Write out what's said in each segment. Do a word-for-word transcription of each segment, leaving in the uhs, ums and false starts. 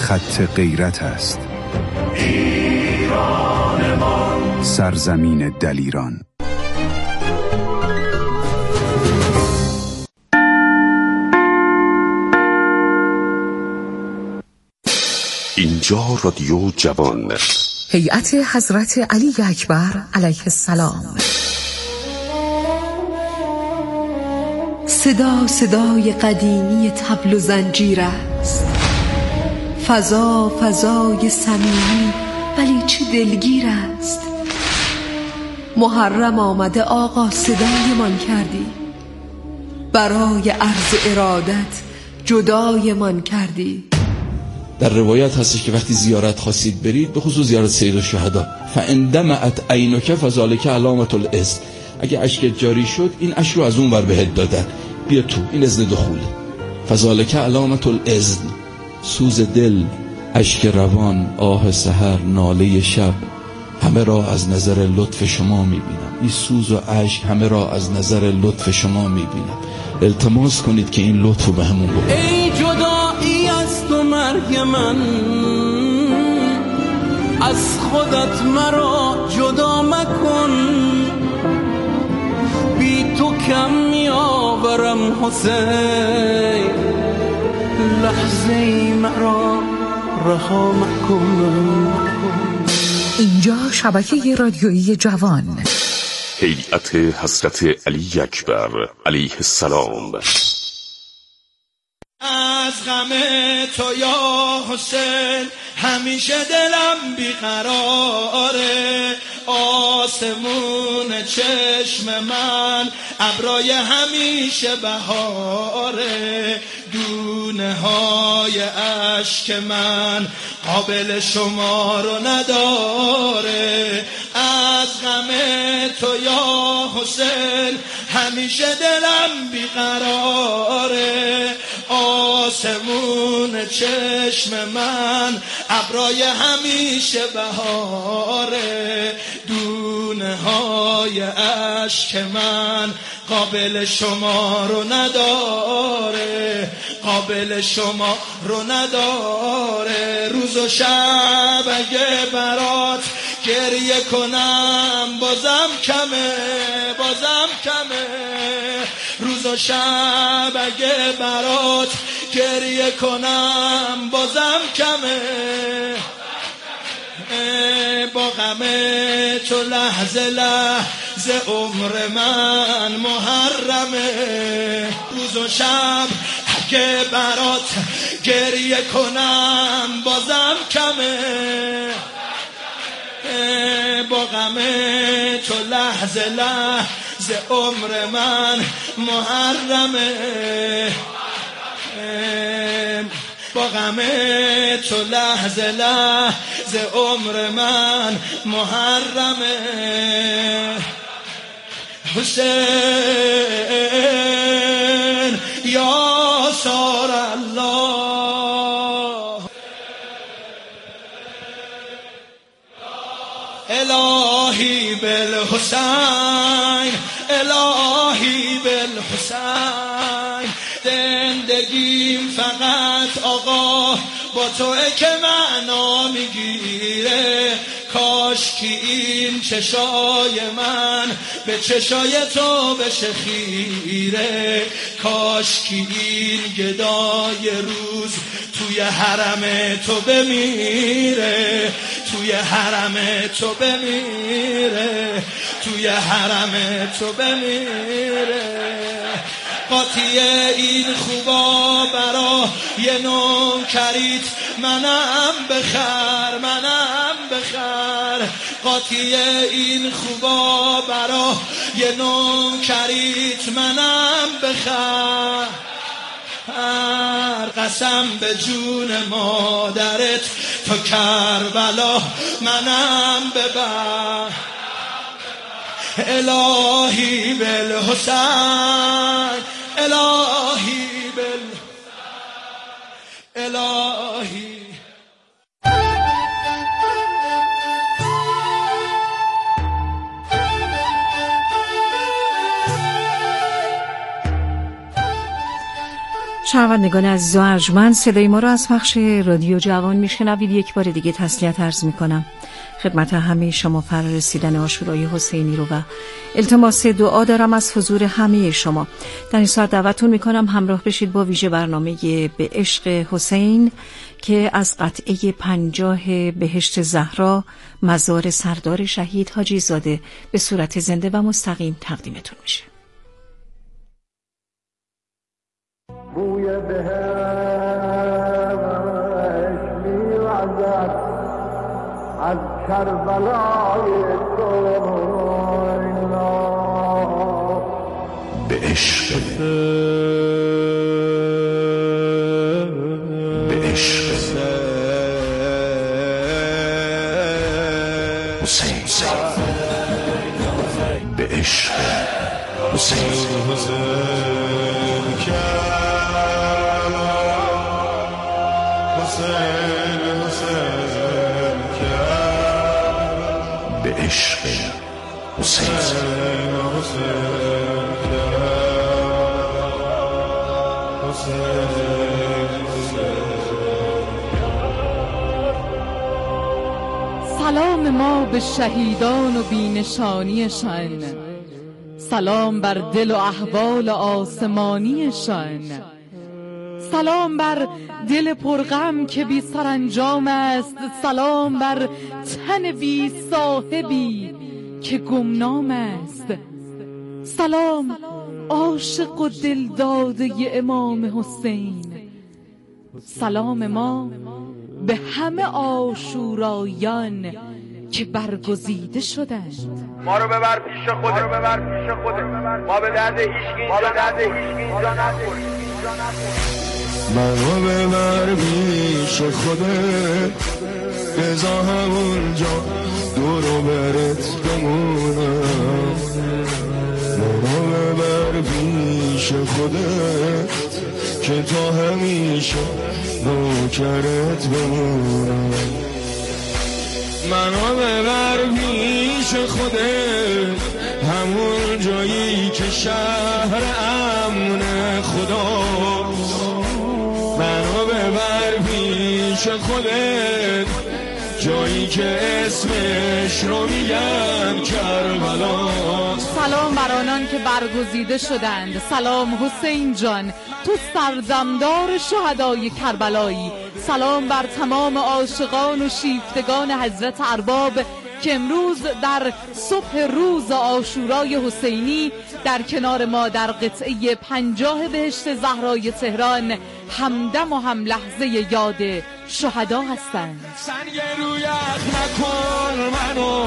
خط غیرت است. ایرانمان، سرزمین دلیران. اینجا رادیو جوان، هیئت حضرت علی اکبر علیه السلام. صدا صدای قدیمی طبل و زنجیر است، فضا فضای صمیمی ولی چه دلگیر است. محرم آمده آقا صدایمان کردی، برای عرض ارادت جدایمان کردی. در روایت هستش که وقتی زیارت خواستید برید، به خصوص زیارت سید الشهدا، فان دمعت عینک فذلک علامة الاذن، اگه اشکت جاری شد این اشک رو از اون ور بهت دادن، بیا تو، این اذن دخوله. فذلک علامة الاذن، سوز دل، اشک روان، آه سحر، ناله شب، همه را از نظر لطف شما میبینم. این سوز و اشک همه را از نظر لطف شما میبینم. التماس کنید که این لطف رو به همون بکنید. ای جدایی از تو مرگ من، از خودت مرا جدا مکن، بی تو کم می آورم حسین، لحظه ای مرا رها مکن. اینجا شبکه رادیویی جوان، هیئت حضرت علی اکبر علیه السلام. از غم تو یا حسین همیشه دلم بیقراره، آسمون چشم من ابرای همیشه بهاره، دونه های اشک من قابل شما رو نداره. از غم تو یا حسین همیشه دلم بیقراره، آسمون چشم من ابرای همیشه بهاره، دونه های اشک من قابل شما رو نداره، قابل شما رو نداره. روز و شب اگه برات گریه کنم بازم کمه، بازم کمه. روز و شب اگه برات گریه کنم بازم کمه، با غم تو لحظه لحظه عمر من محرمه. روز و شب اگه برات گریه کنم بازم کمه، با غم تو لحظه لحظه عمر من محرمه، با غم تو لحظه لحظه عمر من محرمه. حسین یا سار الله، الهی بالحسین، الهی بالحسین. زندگیم فقط آقا با توئه که معنا میگیره، کاش که این چشای من به چشای تو بشه خیره، کاش که این گدای روز توی حرم تو بمیره، توی حرم تو بمیره، توی حرم تو بمیره. قاطی این خوبا برا یه نوکریت منم بخر، منم بخر. قاطی این خوبا برا یه نوکریت منم بخر. قسم به جون مادرت تو کربلا منم ببر. الهی بالحسین، الهی بالحسین، الهی. شنوندگان عزیز و ارجمند، صدای ما را از پخش رادیو جوان میشنوید. یک بار دیگه تسلیت عرض میکنم خدمت همه شما فرا رسیدن عاشورای حسینی رو و التماس دعا دارم از حضور همه شما. در این ساعت دعوتتون میکنم همراه بشید با ویژه برنامه به عشق حسین که از قطعه پنجاه بهشت زهرا مزار سردار شهید حاجی زاده به صورت زنده و مستقیم تقدیمتون میشه. بوی بهشت میوزد از کربلای تو به عشق به عشق حسین به عشق حسین به عشق حسین سلام ما به شهیدان و بینشانیشان، سلام بر دل و احوال آسمانیشان، سلام بر دل پرغم که بی سرانجام است، سلام بر تن بی صاحبی که گمنام است، سلام عاشق و دلداده امام حسین، سلام ما به همه عاشورایان که برگزیده شدند. ما رو ببر پیش خودت، ما رو ببر پیش خودت، ما به درد هیچ کی ما به درد هیچ کی اینجا نخوریم. منو ببر پیش خودت، بذار همونجا دورو برت بمونم. منو ببر پیش خودت که تا همیشه نوکرت بمونم. منو ببر پیش خودت، همون جایی که شهر امن خداست. منو ببر پیش خودت، جایی که اسمش رو میگن کربلا. سلام بر آنان که برگزیده شدند، سلام حسین جان، تو سردمدار شهدای کربلایی. سلام بر تمام عاشقان و شیفتگان حضرت ارباب که امروز در صبح روز عاشورای حسینی در کنار ما در قطعه پنجاه بهشت زهرای تهران همدم و هم لحظه یاد شهدا هستند. سنگ روی یخ نکن منو،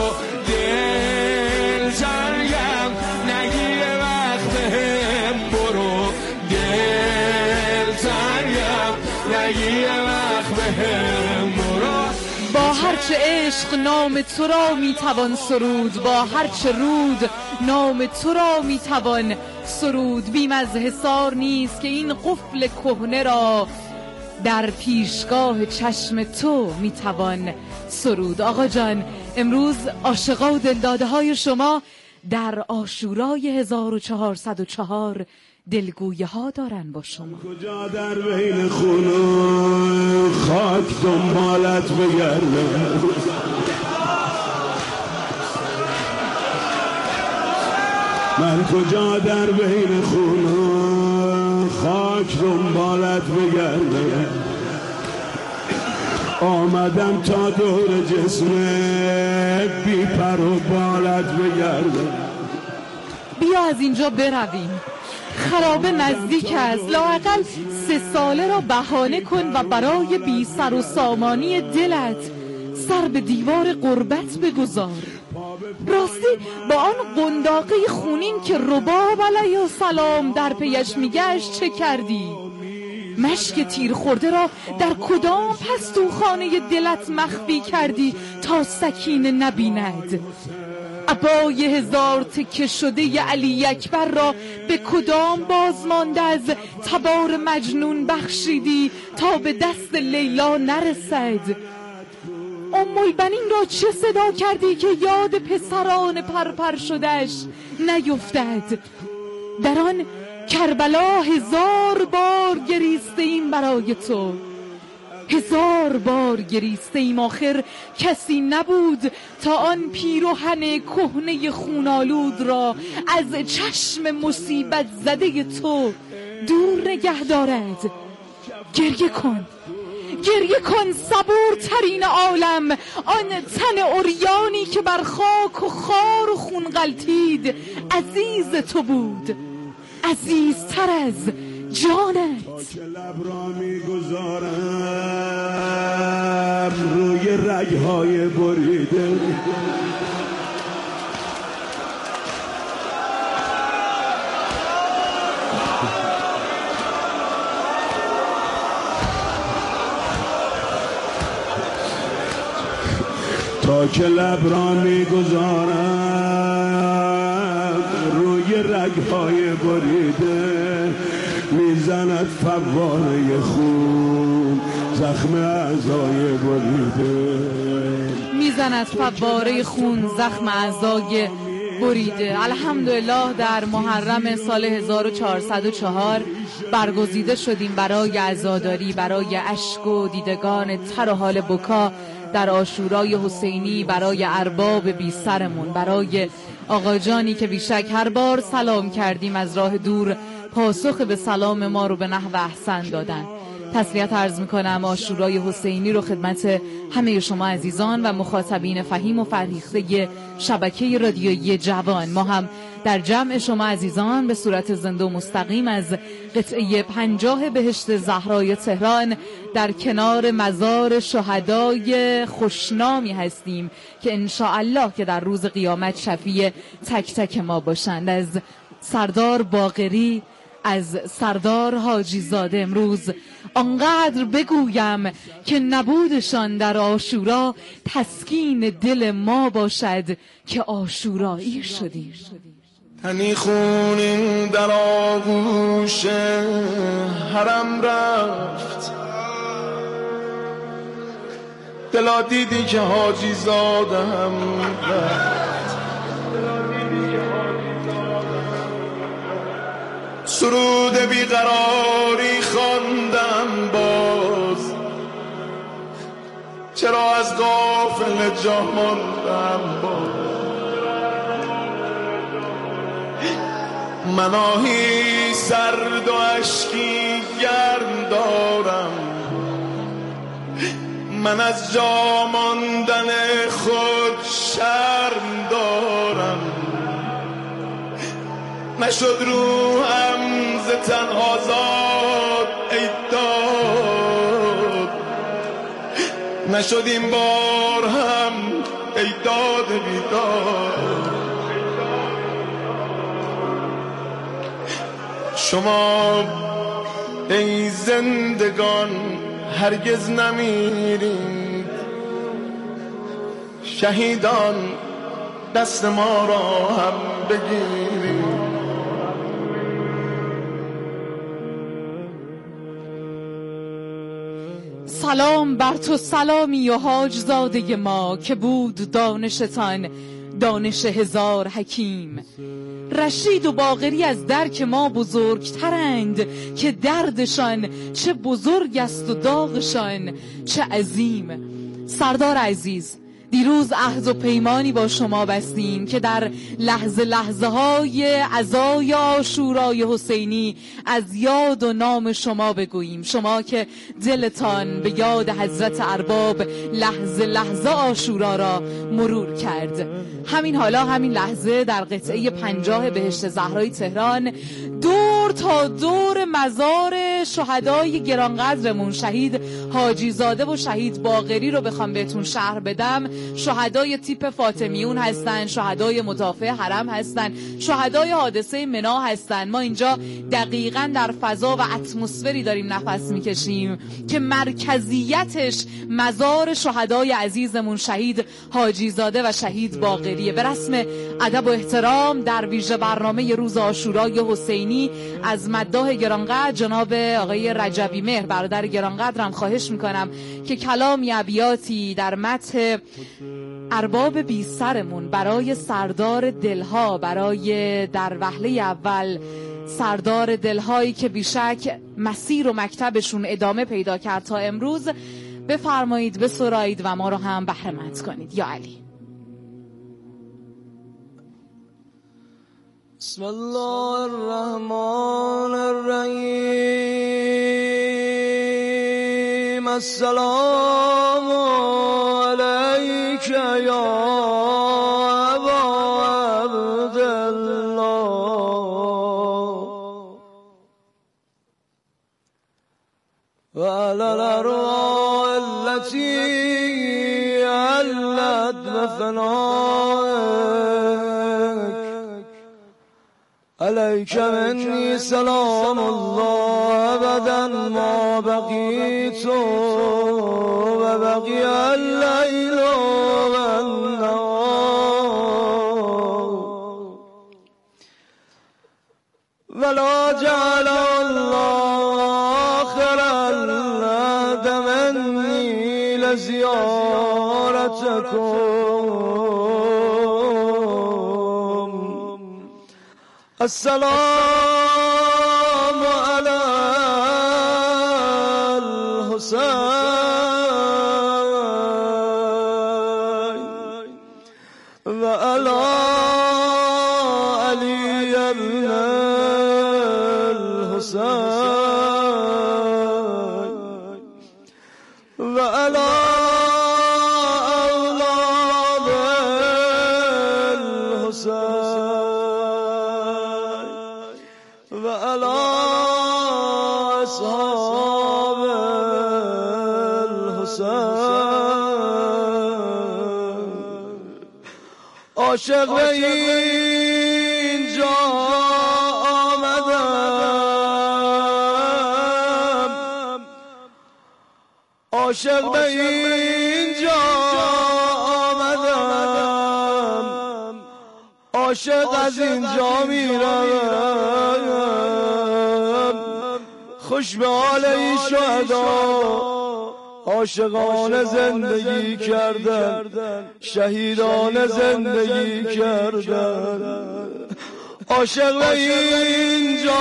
دل جنگم نگیره وقت هم، برو دل جنگم نگیره وقت هم، برو. با هرچه عشق نام تو را میتوان سرود، با هرچه رود نام تو را میتوان سرود. بیم از حصار نیست که این قفل کهنه را در پیشگاه چشم تو میتوان سرود. آقا جان، امروز عاشقا و دلداده های شما در عاشورای هزار و چهارصد و چهار دلگویه ها دارن با شما. کجا در بین خونه خاک دنبالت بگردم، من کجا در بین خونه خاک دنبالت بگردم. آمدم تا دور جسمت بی پر و بالت بگردم. بیا از اینجا برویم، خرابه نزدیک است، لااقل سه ساله را بهانه کن و برای بی سر و سامانی دلت سر به دیوار غربت بگذار. راستی با آن قنداقه خونین که رباب علیه السلام در پیش میگشت چه کردی؟ مشک تیر خورده را در کدام پستوخانه دلت مخفی کردی تا سکینه نبیند؟ عبای هزار تکه شده ی علی اکبر را به کدام بازمانده از تبار مجنون بخشیدی تا به دست لیلا نرسد؟ ام البنین را چه صدا کردی که یاد پسران پرپر شدش نیفتد؟ در آن کربلا هزار بار گریسته ایم برای تو، هزار بار گریسته ایم، آخر کسی نبود تا آن پیراهن کهنه خونالود را از چشم مصیبت زده تو دور نگه دارد. گریه کن، گریه کن صبورترین عالم، آن تن عریانی که بر خاک و خار و خون غلتید عزیز تو بود، عزیزتر از جانت. لب را میگذارم روی رگهای بریده، تا که لب را میگذارم روی رگهای بریده، میزند فواره خون زخم اعضای بریده، میزند فواره خون زخم اعضای بریده. الحمدلله در محرم سال هزار و چهارصد و چهار برگزیده شدیم برای عزاداری، برای اشک و دیدگان تر و حال بکا در عاشورای حسینی، برای ارباب بی سرمون، برای آقا جانی که بیشک هر بار سلام کردیم از راه دور پاسخ به سلام ما رو به نحو احسن دادن. تسلیت عرض میکنم عاشورای حسینی رو خدمت همه شما عزیزان و مخاطبین فهیم و فرهیخته شبکه رادیویی جوان. ما هم در جمع شما عزیزان به صورت زنده و مستقیم از قطعه پنجاه بهشت زهرای تهران در کنار مزار شهدای خوشنامی هستیم که انشاءالله که در روز قیامت شفیع تک تک ما باشند. از سردار باقری، از سردار حاجی زاده امروز آنقدر بگویم که نبودشان در عاشورا تسکین دل ما باشد که عاشورایی شدیم. تنی خونین در آغوش حرم رفت، دلا دیدی که حاجی زادم رفت، سرود بیقراری خواندم باز، چرا از غافل جا ماندم باز، من آهی سرد و اشکی گرم دارم، من از جا ماندن خود شرم دارم، نشد روحم ز تن آزاد ای داد، نشد این بار هم ای داد بیداد. شما ای زندگان هرگز نمیرید، شهیدان دست ما را هم بگیرید. سلام بر تو سلامی و حاج زاده ما که بود دانشتان دانش هزار حکیم. رشید و باقری از درک ما بزرگترند که دردشان چه بزرگ است و داغشان چه عظیم. سردار عزیز، دیروز عهد و پیمانی با شما بستیم که در لحظه لحظه های عزای عاشورای حسینی از یاد و نام شما بگوییم، شما که دلتان به یاد حضرت ارباب لحظه لحظه عاشورا را مرور کرد. همین حالا همین لحظه در قطعه پنجاه بهشت زهرای تهران دور تا دور مزار شهدای گرانقدرمون شهید حاجی زاده و شهید باقری رو بخوام بهتون شرح بدم، شهدای تیپ فاطمیون هستن، شهدای مدافع حرم هستن، شهدای حادثه منا هستن. ما اینجا دقیقاً در فضا و اتمسفری داریم نفس میکشیم که مرکزیتش مزار شهدای عزیزمون شهید حاجی زاده و شهید باقریه. به رسم ادب و احترام در ویژه برنامه روز عاشورای حسینی از مداح گرانقدر جناب آقای رجبی مهر برادر گرانقدرم خواهش میکنم که کلامی ابیاتی در مدح ارباب بی سرمون برای سردار دلها، برای در وهله اول سردار دلهایی که بیشک مسیر و مکتبشون ادامه پیدا کرد تا امروز، بفرمایید بسرایید و ما رو هم بهره مند کنید. یا علی. بسم الله الرحمن الرحیم. السلام علیک یا ابا عبدالله و علی الارواح التي علت بفنائک علیک منی سلام الله ابدا ما بقیت و بقی اللیل و النهار ولا جعل الله آخر العهد منی لزیارتکم. السلام علی الحسین و علی علی ابن الحسین و علی اولاد الحسین و علی اصحاب الحسین. عاشق به اینجا آمدم، عاشق به اینجا آمدم، عاشق از اینجا میروم. خوش به حال این شهدا عاشقان زندگی کردن، شهیدان زندگی کردن. عاشق به اینجا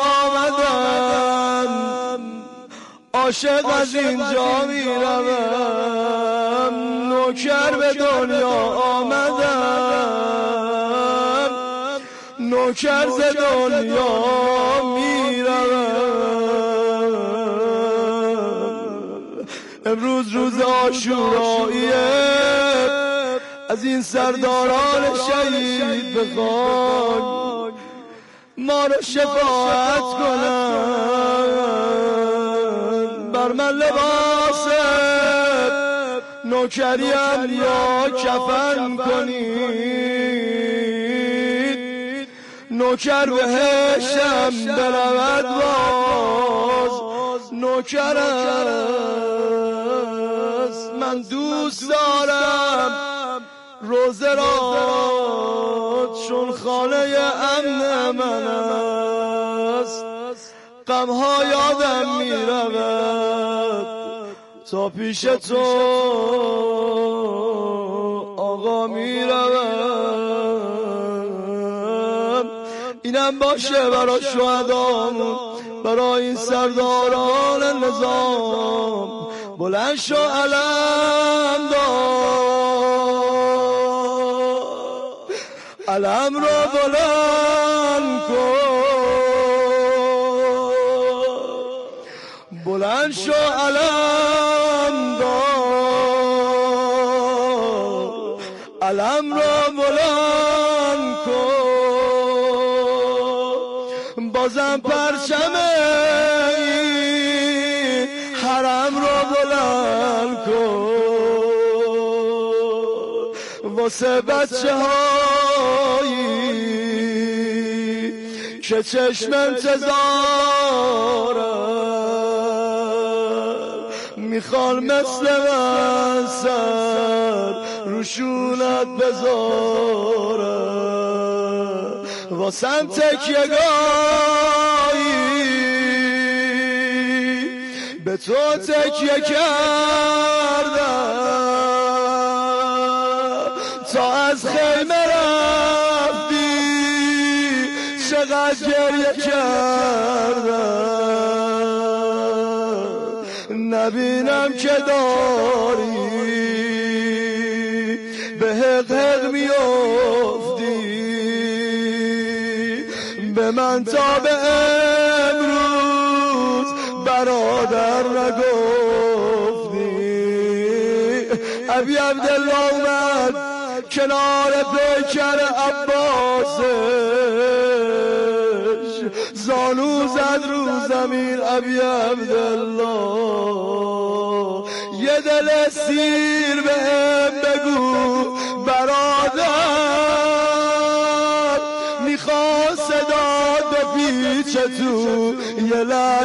آمدن، عاشق از اینجا میروم. نوکر به دنیا آمدم، نوکر ز دنیا میروم. امروز روز عاشوراییه، از این سرداران شهید بخوان ما رو شفاعت کنن. بر من لباس نوکریم یا کفن کنید، نوکر بهشتم برود باز. نوکر است من دوست دارم روزه را، چون خانه امن من است. غمها یادم می رود تا پیش تو آقا می روم. اینم باشه برای شهدامون، برای این سرداران نظام. بلند شو علم دار، علم را بلند کن. بلند شو علم دار، علم را بلند کن. بازم پرچم حرم را بلند کن. واسه بچه هایی که چشم انتظارم، میخوان مثل من سر روشونت بذارم. واسم تکیه گاهی به تو تکیه کردم، تا از خیمه رفتی چه چقدر گریه کردم نبینم که داری به حق حق میافتی به من تا به امروز برادر نگفتی ابی عبدالله اومد کنار پیکر عباسش زانو زد رو زمین ابی عبدالله یه دل سیر بهم بگو برادر میخواد صدا بپیچه تو یه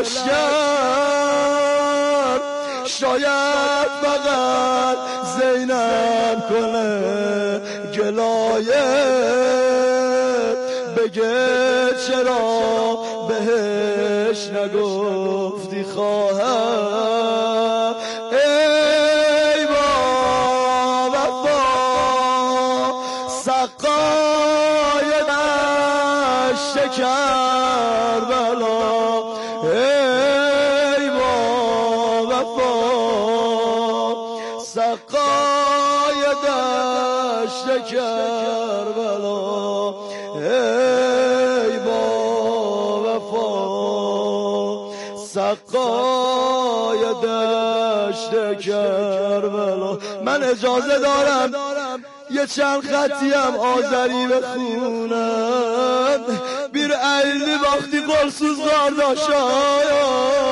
لشکر شاید فقط زینب کنه گلایه بگه چرا بهش نگفتی خواهم ای با وفا سقای دشت کربلا ای با وفا سقای دشت کربلا ای با وفا سقای دشت کربلا من اجازه دارم یه چند خطیم آذری بخونم بیر ایلی وقتی قرصوز غارداشایا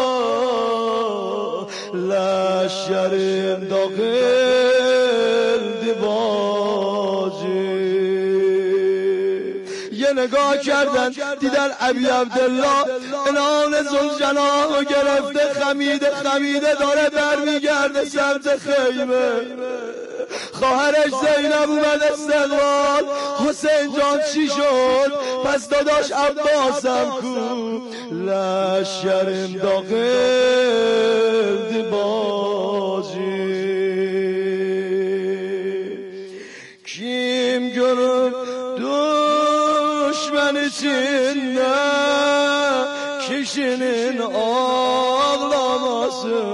لشکریم داخل دیباجی یه نگاه کردن دیدن ابی عبدالله انان زلجناح گرفته خمیده خمیده داره برمیگرده سمت خیمه خواهرش زینب اومد استقبال حسین جان چی شد پس داداش عباسم کو لشکرم داخل دیباجی کیم گرم دشمن چینه کشینین ağlaması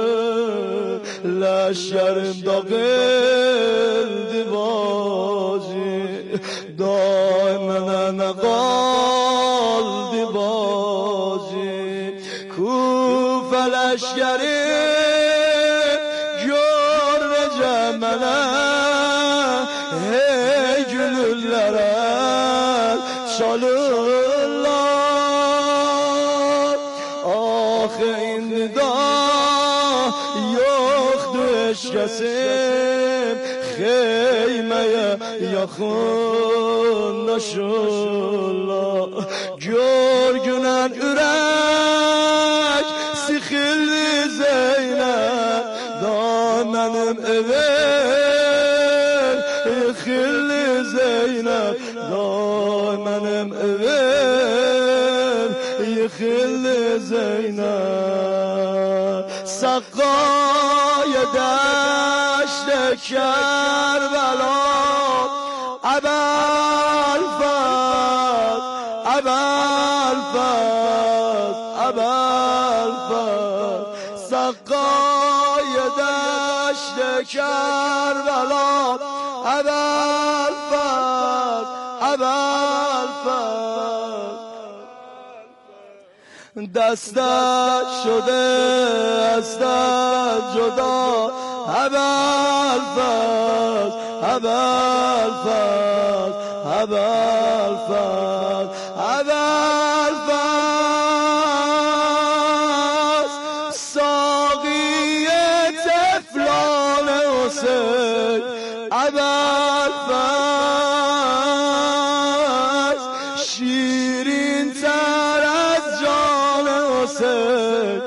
لشکرم داخل دیباجی دائما نقال دیباجی کوفه لشکری görmeyeceğim bana hey gülüllere çalırlar ah indi da yoktu eşkesim xeymeye yakınlaşırlar görgünen ürek sıkıldı Zeynep damenim evim yıkıldı Zeynep damenim evim yıkıldı Zeynep سقای دشت کربلا ابوالفضل ابوالفضل ابوالفضل سقای دشت کربلا ابوالفضل ابوالفضل دستت شده از دست جدا ابوالفضل ابوالفضل ابوالفضل ابوالفضل ساقی طفلان حسین ابوالفضل شیرین تر از جان حسین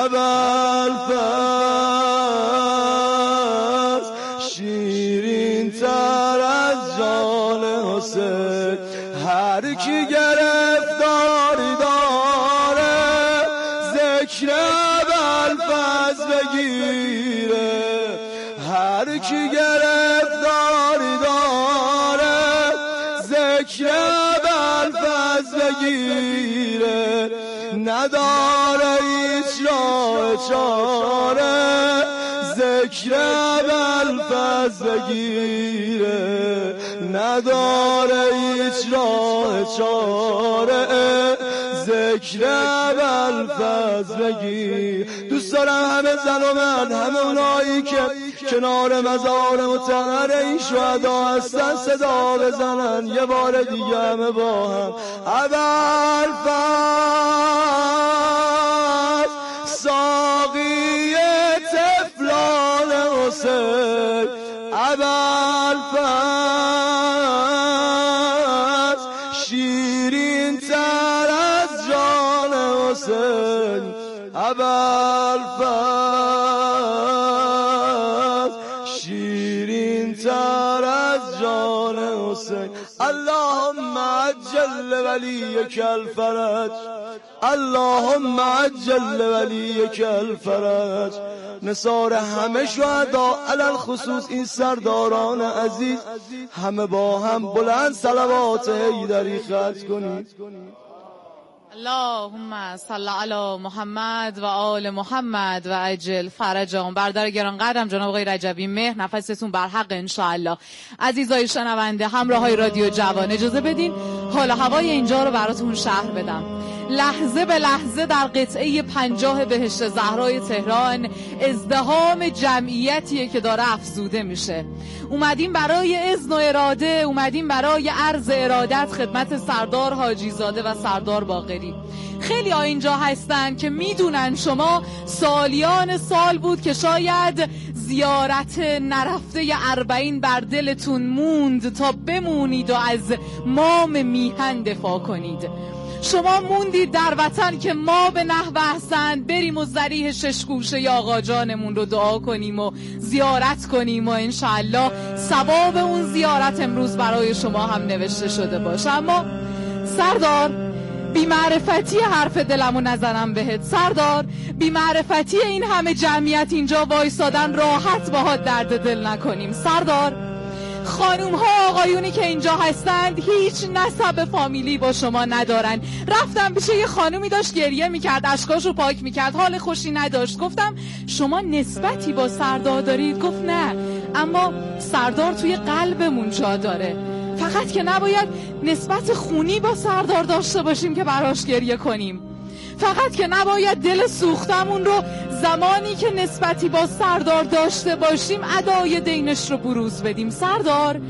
ابوالفضل شیرین تر از جان حسین هر کی گرفتاری داره ذکر ابوالفضل بگیره هر کی گرفتاری داره ذکر ابوالفضل بگیره نداره هیچ راه چاره، ذکر ابوالفضل بگیره، نداره هیچ راه چاره، ذکر ابوالفضل بگیر. دوست دارم همه زن و مرد، همه اونایی که کنار مزار مطهر این شهدا هستن صدا بزنن یه بار دیگه همه با هم. ابوالفضل ساقی طفلان حسین، ابوالفضل شیرین تر از جان حسین، ابوالفضل شیرین تر از جان حسین. اللهم عجل ولیک الفرج، اللهم عجل ولیک الفرج. نثار همه شهدا علل خصوص این سرداران عزیز، همه با هم بلند صلوات حیدری ختم کنید. اللهم صل علی محمد و آل محمد و عجل فرجهم. برادر گران قدرم جناب آقای رجبی مهر، نفستون بر حق انشاءالله. عزیزای شنونده، همراه های رادیو جوان، اجازه بدین حال هوای اینجا رو براتون شرح بدم. لحظه به لحظه در قطعه پنجاه بهشت زهرای تهران ازدحام جمعیتیه که داره افزوده میشه. اومدیم برای اذن و اراده، اومدیم برای عرض ارادت خدمت سردار حاجی زاده و سردار باقری. خیلی ها اینجا هستن که میدونن شما سالیان سال بود که شاید زیارت نرفته اربعین بر دلتون موند تا بمونید و از مام میهن دفاع کنید. شما موندید در وطن که ما به نحو احسن بریم و ذریح شش گوشه آقا جانمون رو دعا کنیم و زیارت کنیم و انشاءالله ثواب اون زیارت امروز برای شما هم نوشته شده باشه. اما سردار، بی معرفتی حرف دلمو نزنم بهت سردار، بی معرفتی این همه جمعیت اینجا وایسادن راحت باهات درد دل نکنیم سردار. خانوم ها آقایونی که اینجا هستند هیچ نسب فامیلی با شما ندارن. رفتم پیش یه خانومی داشت گریه میکرد، اشکاشو پاک میکرد، حال خوشی نداشت. گفتم شما نسبتی با سردار دارید؟ گفت نه، اما سردار توی قلبمون جا داره، فقط که نباید نسبت خونی با سردار داشته باشیم که براش گریه کنیم، فقط که نباید دل سوختمون رو زمانی که نسبتی با سردار داشته باشیم ادای دینش رو بروز بدیم. سردار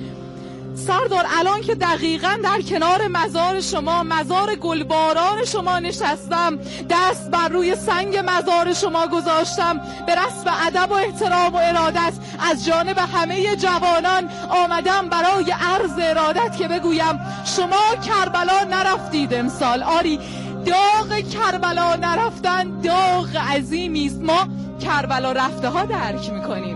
سردار الان که دقیقاً در کنار مزار شما، مزار گلباران شما نشستم، دست بر روی سنگ مزار شما گذاشتم، به رسم ادب و احترام و ارادت از جانب همه جوانان آمدم برای عرض ارادت که بگویم شما کربلا نرفتید امسال. آری، داغ کربلا نرفتن داغ عظیمی است. ما کربلا رفته ها درک میکنیم،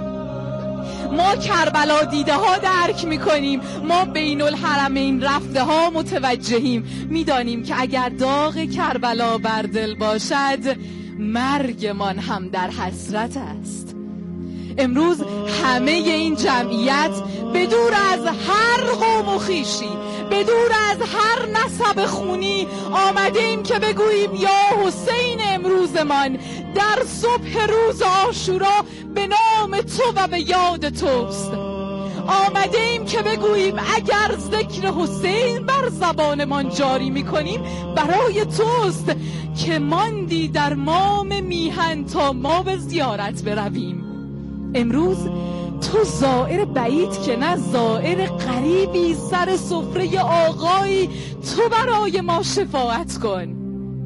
ما کربلا دیده ها درک میکنیم، ما بین الحرمین رفته ها متوجهیم، میدانیم که اگر داغ کربلا بر دل باشد مرگمان هم در حسرت است. امروز همه این جمعیت بدور از هر قوم و خویشی، بدور از هر نسب خونی آمده ایم که بگوییم یا حسین امروزمان در صبح روز عاشورا به نام تو و به یاد توست. آمده ایم که بگوییم اگر ذکر حسین بر زبانمان جاری میکنیم برای توست که ماندی در مام میهن تا ما به زیارت برویم. امروز تو زائر بعید که نه، زائر قریبی سر سفره آقایی، تو برای ما شفاعت کن،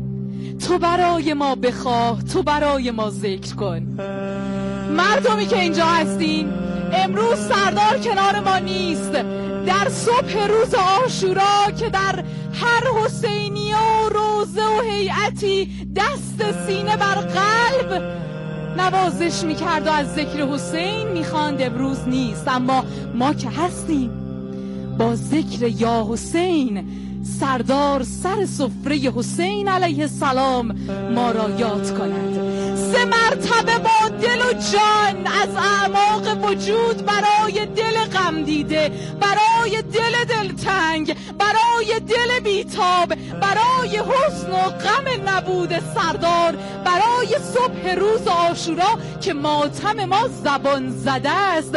تو برای ما بخواه، تو برای ما ذکر کن. مردمی که اینجا هستین، امروز سردار کنار ما نیست. در صبح روز عاشورا که در هر حسینیه و روزه و هیئتی دست سینه بر قلب نوازش میکرد و از ذکر حسین میخواند، امروز نیست. اما ما که هستیم، با ذکر یا حسین سردار سر سفره حسین علیه السلام ما را یاد کند. سه مرتبه با دل و جان از اعماق وجود برای دل غم دیده، برای دل دلتنگ، برای دل بیتاب، برای حزن و غم نبود سردار، برای صبح روز عاشورا که ماتم ما زبان زده است،